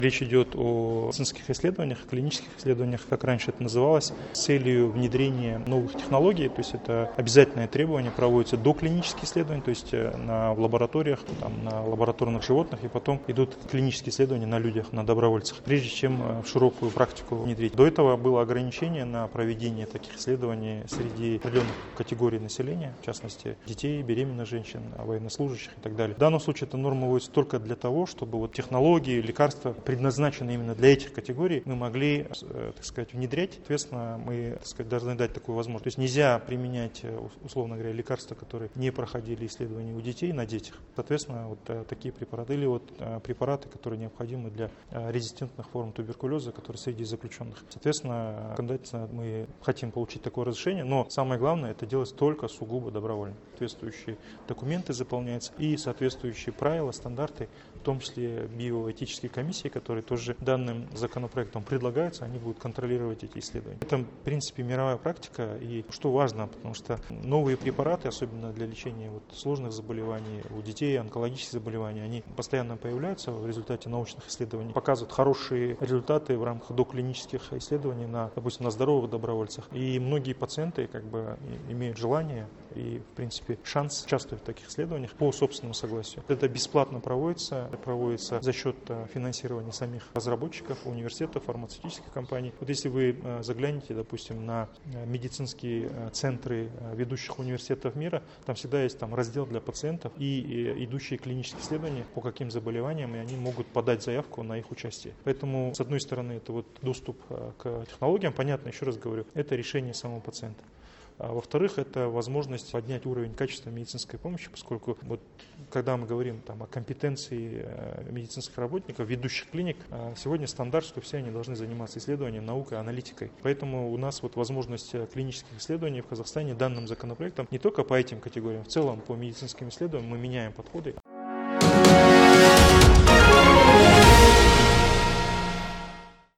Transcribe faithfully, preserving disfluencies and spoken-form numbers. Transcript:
Речь идет о медицинских исследованиях, клинических исследованиях, как раньше это называлось, с целью внедрения новых технологий. То есть это обязательное требование, проводятся доклинические исследования, то есть на, в лабораториях, там, на лабораторных животных, и потом идут клинические исследования на людях, на добровольцах, прежде чем в широкую практику внедрить. До этого было ограничение на проведение таких исследований среди определенных категорий населения, в частности детей, беременных женщин, военнослужащих и так далее. В данном случае эта норма вводится только для того, чтобы вот технологии, лекарства, предназначенные именно для этих категорий, мы могли, так сказать, внедрять. Соответственно, мы, так сказать, должны дать такую возможность. То есть нельзя применять, условно говоря, лекарства, которые не проходили исследования у детей на детях. Соответственно, вот такие препараты или вот препараты, которые необходимы для резистентных форм туберкулеза, которые среди заключенных. Соответственно, законодательно мы хотим получить такое разрешение, но самое главное, это делать только сугубо добровольно. Соответствующие документы заполняются и соответствующие правила, стандарты, в том числе биоэтические комиссии, которые тоже данным законопроектом предлагаются, они будут контролировать эти исследования. Это, в принципе, мировая практика, и что важно, потому что новые препараты, особенно для лечения вот сложных заболеваний у детей, онкологических заболеваний, они постоянно появляются в результате научных исследований, показывают хорошие результаты в рамках доклинических исследований на, допустим, на здоровых добровольцах. И многие пациенты как бы имеют желание и, в принципе, шанс участвовать в таких исследованиях по собственному согласию. Это бесплатно проводится, проводится за счет финансирования самих разработчиков, университетов, фармацевтических компаний. Вот если вы заглянете, допустим, на медицинские центры ведущих университетов мира, там всегда есть там раздел для пациентов и идущие клинические исследования, по каким заболеваниям, и они могут подать заявку на их участие. Поэтому, с одной стороны, это вот доступ к технологиям, понятно, еще раз говорю, это решение самого пациента. А во-вторых, это возможность поднять уровень качества медицинской помощи, поскольку вот, когда мы говорим там, о компетенции медицинских работников, ведущих клиник, сегодня стандарт, что все они должны заниматься исследованием, наукой, аналитикой. Поэтому у нас вот возможность клинических исследований в Казахстане данным законопроектом не только по этим категориям, в целом по медицинским исследованиям мы меняем подходы.